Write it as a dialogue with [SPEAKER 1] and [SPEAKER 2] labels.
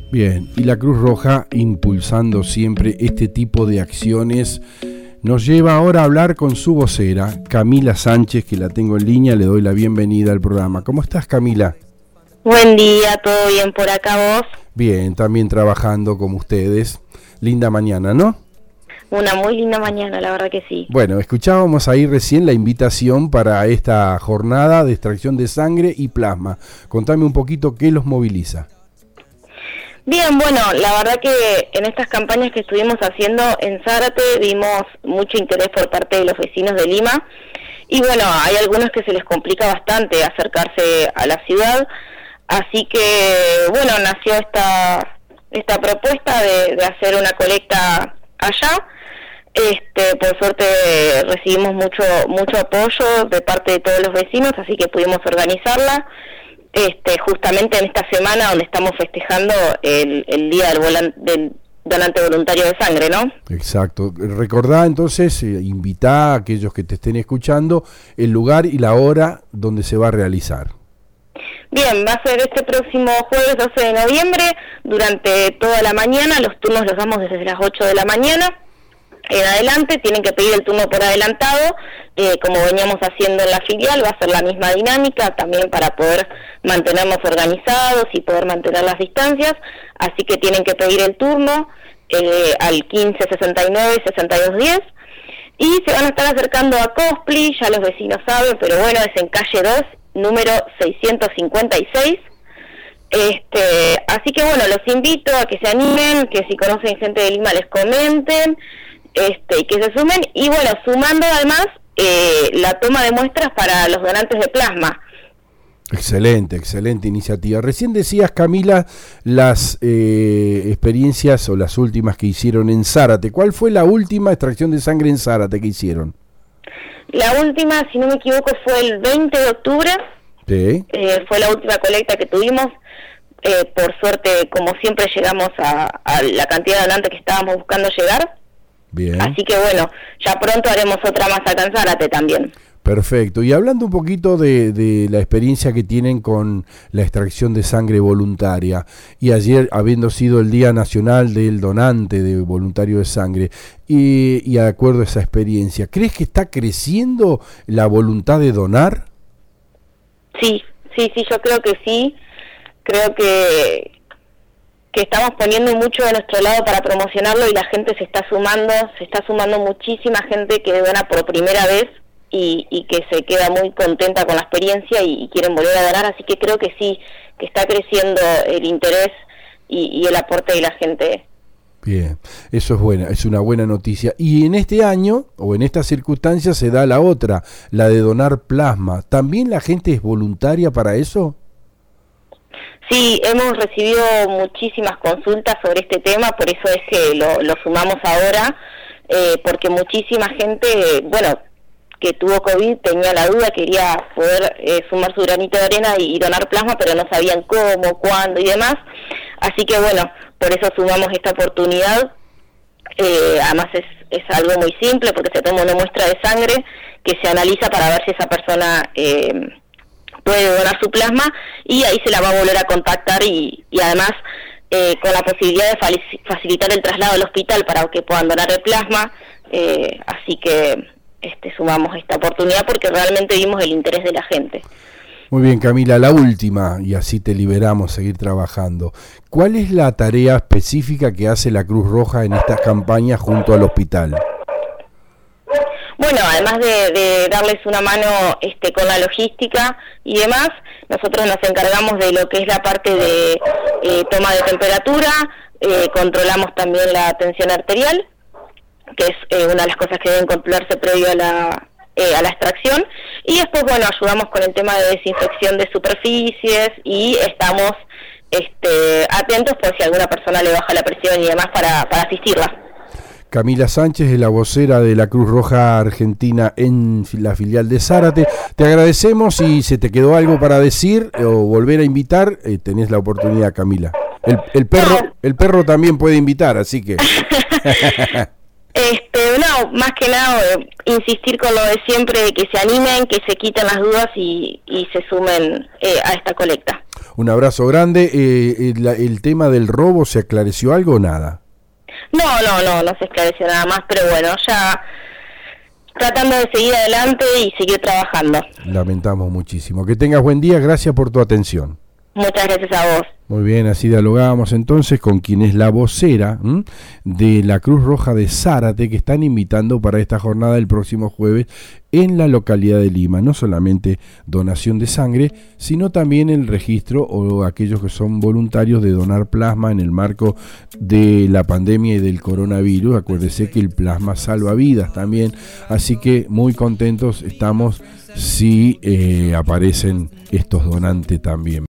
[SPEAKER 1] Bien, y la Cruz Roja, impulsando siempre este tipo de acciones, nos lleva ahora a hablar con su vocera, Camila Sánchez, que la tengo en línea. Le doy la bienvenida al programa. ¿Cómo estás, Camila?
[SPEAKER 2] Buen día, ¿todo bien por acá vos?
[SPEAKER 1] Bien, también trabajando como ustedes. Linda mañana, ¿no?
[SPEAKER 2] Una muy linda mañana, la verdad que sí.
[SPEAKER 1] Bueno, escuchábamos ahí recién la invitación para esta jornada de extracción de sangre y plasma. Contame un poquito qué los moviliza.
[SPEAKER 2] Bien, bueno, la verdad que en estas campañas que estuvimos haciendo en Zárate vimos mucho interés por parte de los vecinos de Lima y bueno, hay algunos que se les complica bastante acercarse a la ciudad, así que bueno, nació esta propuesta de hacer una colecta allá. Por suerte recibimos mucho apoyo de parte de todos los vecinos, así que pudimos organizarla. Justamente en esta semana donde estamos festejando el día del donante voluntario de sangre, ¿no?
[SPEAKER 1] Exacto. Recordá entonces, invitá a aquellos que te estén escuchando el lugar y la hora donde se va a realizar.
[SPEAKER 2] Bien, va a ser este próximo jueves 12 de noviembre, durante toda la mañana. Los turnos los damos desde las 8 de la mañana en adelante. Tienen que pedir el turno por adelantado, como veníamos haciendo en la filial. Va a ser la misma dinámica también para poder mantenernos organizados y poder mantener las distancias, así que tienen que pedir el turno al 1569-6210 y se van a estar acercando a Cospli, ya los vecinos saben, pero bueno, es en calle 2, número 656. Así que bueno, los invito a que se animen, que si conocen gente de Lima les comenten, y que se sumen, y bueno, sumando además la toma de muestras para los donantes de plasma.
[SPEAKER 1] Excelente iniciativa. Recién decías, Camila, las experiencias o las últimas que hicieron en Zárate. ¿Cuál fue la última extracción de sangre en Zárate que hicieron?
[SPEAKER 2] La última, si no me equivoco, fue el 20 de octubre.
[SPEAKER 1] Sí.
[SPEAKER 2] Fue la última colecta que tuvimos. Por suerte, como siempre, llegamos a la cantidad de donantes que estábamos buscando llegar.
[SPEAKER 1] Bien.
[SPEAKER 2] Así que bueno, ya pronto haremos otra más acá en Zárate también.
[SPEAKER 1] Perfecto. Y hablando un poquito de la experiencia que tienen con la extracción de sangre voluntaria, y ayer habiendo sido el Día Nacional del Donante de Voluntario de Sangre, y de acuerdo a esa experiencia, ¿crees que está creciendo la voluntad de donar?
[SPEAKER 2] Sí, yo creo que sí. Creo que estamos poniendo mucho de nuestro lado para promocionarlo y la gente se está sumando muchísima gente que dona por primera vez y que se queda muy contenta con la experiencia y quieren volver a donar, así que creo que sí, que está creciendo el interés y el aporte de la gente.
[SPEAKER 1] Bien, eso es una buena noticia. Y en este año, o en estas circunstancias, se da la otra, la de donar plasma. ¿También la gente es voluntaria para eso?
[SPEAKER 2] Sí, hemos recibido muchísimas consultas sobre este tema, por eso es que lo sumamos ahora, porque muchísima gente, bueno, que tuvo COVID tenía la duda, quería poder sumar su granito de arena y donar plasma, pero no sabían cómo, cuándo y demás. Así que bueno, por eso sumamos esta oportunidad. Además es algo muy simple, porque se toma una muestra de sangre que se analiza para ver si esa persona puede donar su plasma, y ahí se la va a volver a contactar y además con la posibilidad de facilitar el traslado al hospital para que puedan donar el plasma. Así que sumamos esta oportunidad porque realmente vimos el interés de la gente.
[SPEAKER 1] Muy bien, Camila, la última, y así te liberamos seguir trabajando. ¿Cuál es la tarea específica que hace la Cruz Roja en estas campañas junto al hospital?
[SPEAKER 2] Bueno, además de darles una mano con la logística y demás, nosotros nos encargamos de lo que es la parte de toma de temperatura, controlamos también la tensión arterial, que es una de las cosas que deben controlarse previo a la extracción, y después, bueno, ayudamos con el tema de desinfección de superficies y estamos atentos por si alguna persona le baja la presión y demás para asistirla.
[SPEAKER 1] Camila Sánchez es la vocera de la Cruz Roja Argentina en la filial de Zárate. Te agradecemos. Si se te quedó algo para decir o volver a invitar, tenés la oportunidad, Camila. El perro también puede invitar, así que...
[SPEAKER 2] No, más que nada insistir con lo de siempre, de que se animen, que se quiten las dudas y se sumen a esta colecta.
[SPEAKER 1] Un abrazo grande. ¿El tema del robo se aclareció algo o nada?
[SPEAKER 2] No se esclareció nada más, pero bueno, ya tratando de seguir adelante y seguir trabajando.
[SPEAKER 1] Lamentamos muchísimo. Que tengas buen día, gracias por tu atención.
[SPEAKER 2] Muchas gracias a vos.
[SPEAKER 1] Muy bien, así dialogábamos entonces con quien es la vocera de la Cruz Roja de Zárate, que están invitando para esta jornada el próximo jueves en la localidad de Lima. No solamente donación de sangre, sino también el registro o aquellos que son voluntarios de donar plasma en el marco de la pandemia y del coronavirus. Acuérdese que el plasma salva vidas también, así que muy contentos estamos si aparecen estos donantes también.